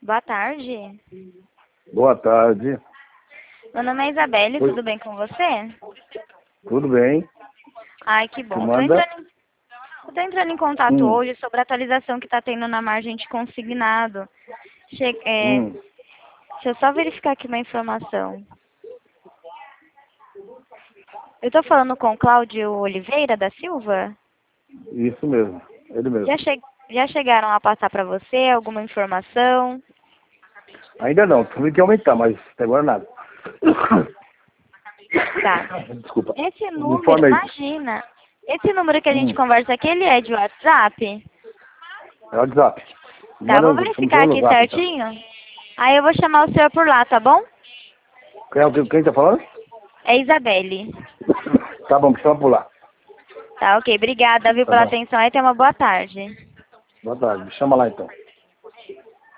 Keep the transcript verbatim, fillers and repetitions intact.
Boa tarde. Boa tarde. Meu nome é Isabelle, Oi. tudo bem com você? Tudo bem? Ai, que Que bom. Tô manda? entrando, em, eu tô entrando em contato Hum, hoje sobre a atualização que está tendo na margem de consignado. Che é, hum. deixa eu só verificar aqui uma informação. Eu tô falando com o Cláudio Oliveira da Silva? Isso mesmo. Ele mesmo. Já, che já chegaram a passar para você alguma informação? Ainda não. Tive que aumentar, mas até agora nada. Tá. Desculpa. Esse Me número, informa aí. imagina, esse número que a gente Hum. conversa aqui, ele é de WhatsApp? É o WhatsApp. Tá, Manda vou um, chama verificar no aqui zap, então. certinho. Aí eu vou chamar o senhor por lá, tá bom? Quem, é o- quem tá falando? É Isabelle. Tá bom, me chama por lá. Tá, ok. Obrigada, viu, Tá pela bom. atenção. Aí tenha uma boa tarde. Boa tarde. Me chama lá, então.